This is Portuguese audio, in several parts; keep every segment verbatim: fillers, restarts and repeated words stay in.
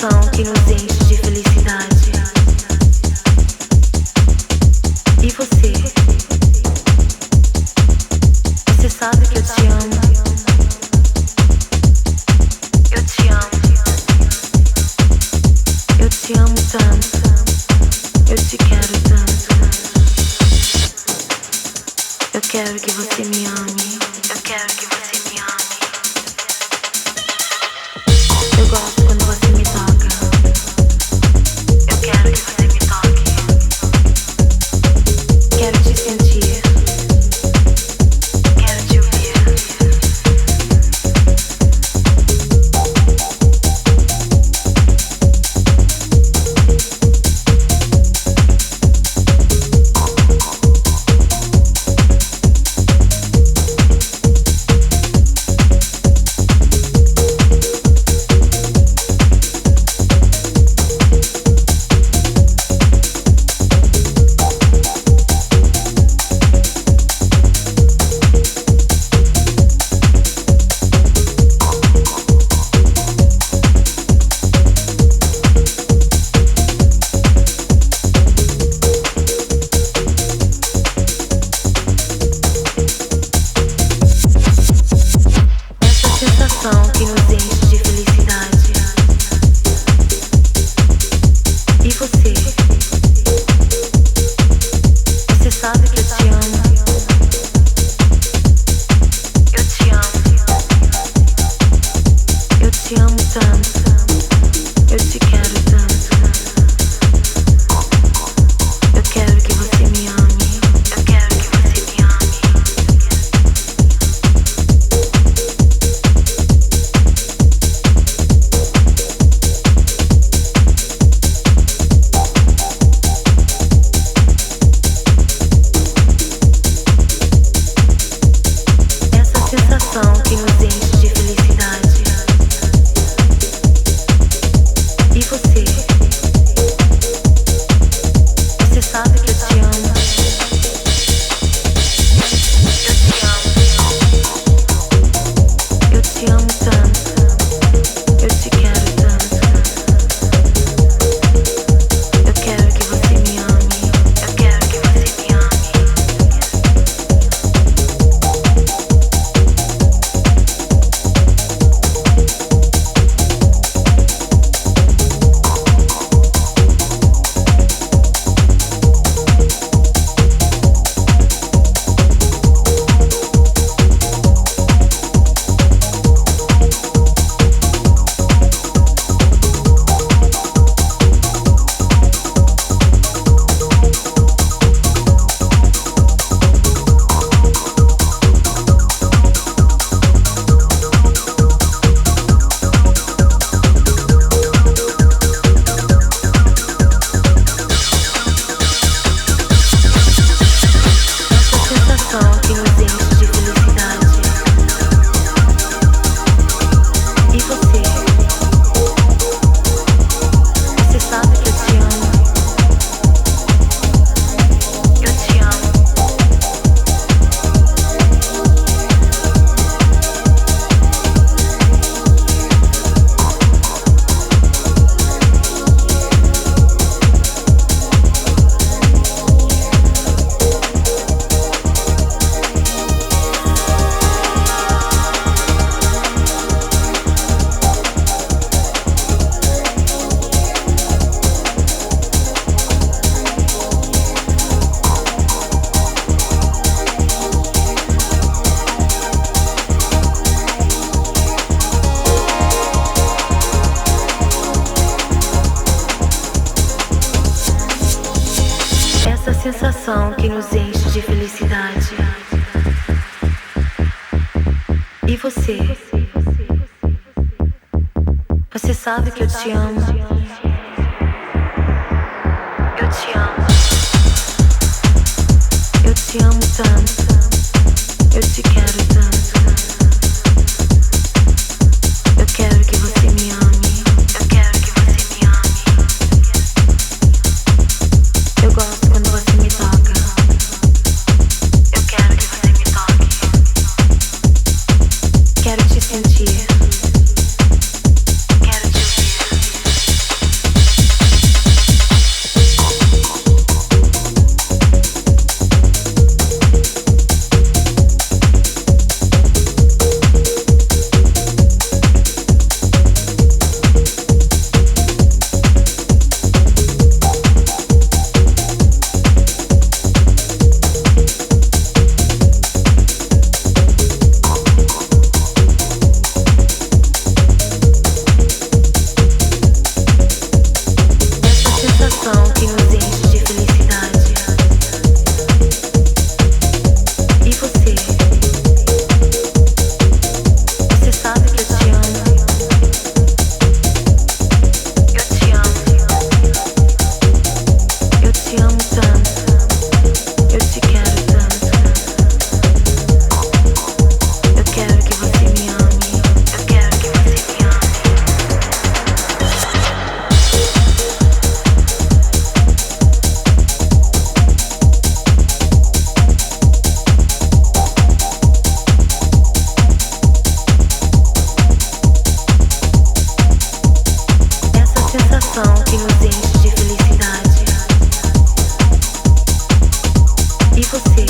sensação que nos enche de felicidade. E você? Você sabe que eu te amo. Eu te amo. Eu te amo tanto. Eu te quero tanto. Eu quero que você me ame. Eu quero que você me ame. Eu gosto quando você me toca. Eu quero que você me toque. Quero te sentir. Quero te ouvir. Que nos enche de felicidade. E você? Você sabe que eu te amo. Eu te amo. Eu te amo tanto. Eu te quero tanto. Eu quero que você me ame. Eu quero que você me ame. Que nos enche de felicidade. E você? Você sabe que eu te amo. Eu te amo. Eu te amo tanto. Eu te quero tanto. Eu quero que você me ame. Eu quero que você me ame. Que nos enche de felicidade. E você? Você sabe que eu te amo. Eu te amo. Essa sensação que nos enche de felicidade. E você? Você sabe que eu te amo. Eu te amo. Eu te amo tanto. Eu te quero tanto. Eu quero que você me ame. Eu quero que você me ame. Eu gosto quando você me toca. Eu quero que você me toque. Quero te sentir. Quero te ouvir. coração que nos enche de felicidade. E você?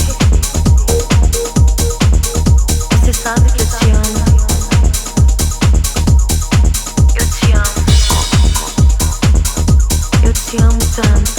Você sabe que eu te amo. Eu te amo. Eu te amo tanto.